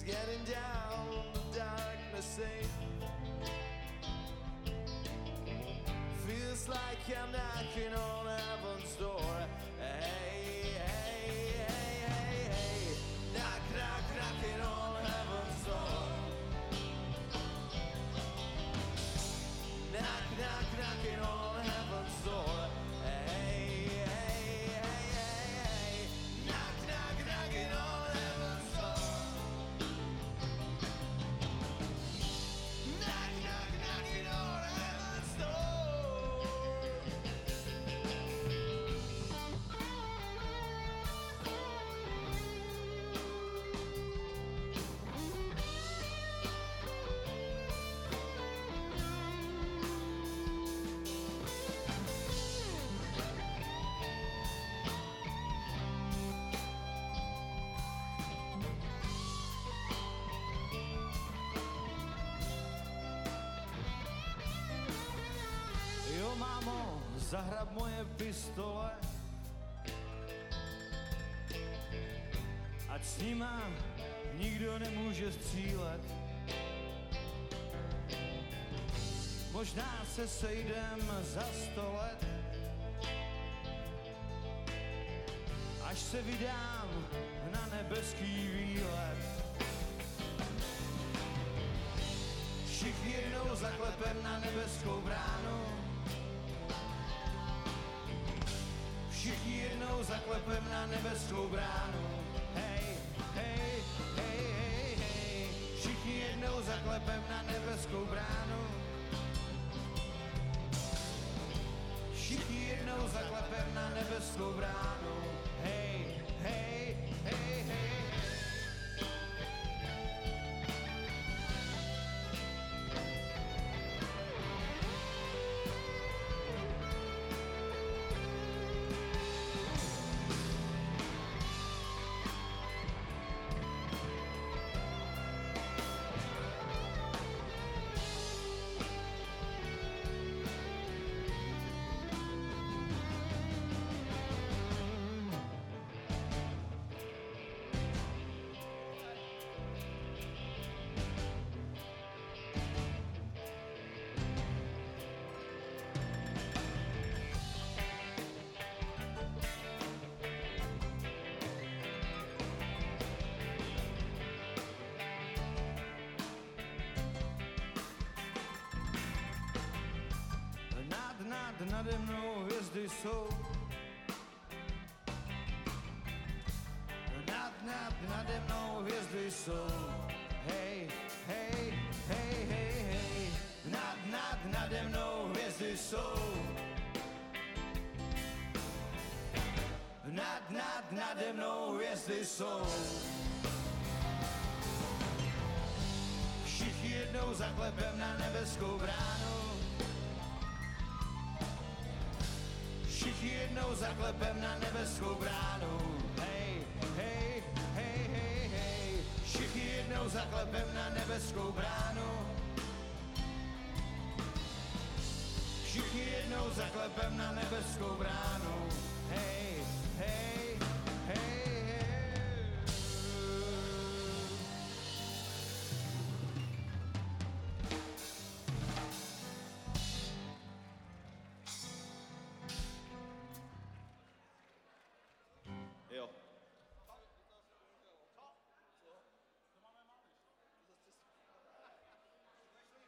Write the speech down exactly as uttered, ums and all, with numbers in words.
getting down the darkness scene. Feels like I'm knocking on heaven's door. Hey, hey, hey, hey, hey. Knock, knock, knocking on heaven's door. Knock, knock, knocking on heaven's door. Hey, hey, hey, hey, hey. Knock, knock, knocking on heaven's door. Knock, knock, knocking on heaven's door. Jo, mámo, zahrab moje pistole, ať s nima nikdo nemůže střílet. Možná se sejdem za sto let, až se vydám na nebeský výlet. Všichni jednou zaklepem na nebeskou bránu. Všichni jednou zaklepem na nebeskou bránu. Hej, hej, hej, hej, hej. Všichni jednou zaklepem na nebeskou bránu. Všichni jednou zaklepem na nebeskou bránu. Hej, hej, hej, hej. Nade mnou hvězdy jsou. Nad, nad, nade mnou hvězdy jsou. Hej, hej, hej, hej, hej. Nad, nad, nade mnou hvězdy jsou. Nad, nad, nade mnou hvězdy jsou. Všichni jednou zaklepem na nebeskou bránu. Všichni jednou zaklepem na nebeskou bránu. Hej, hej, hej, hej, hej. Všichni jednou zaklepem na nebeskou bránu. Všichni jednou zaklepem na nebeskou bránu. Hej, hej.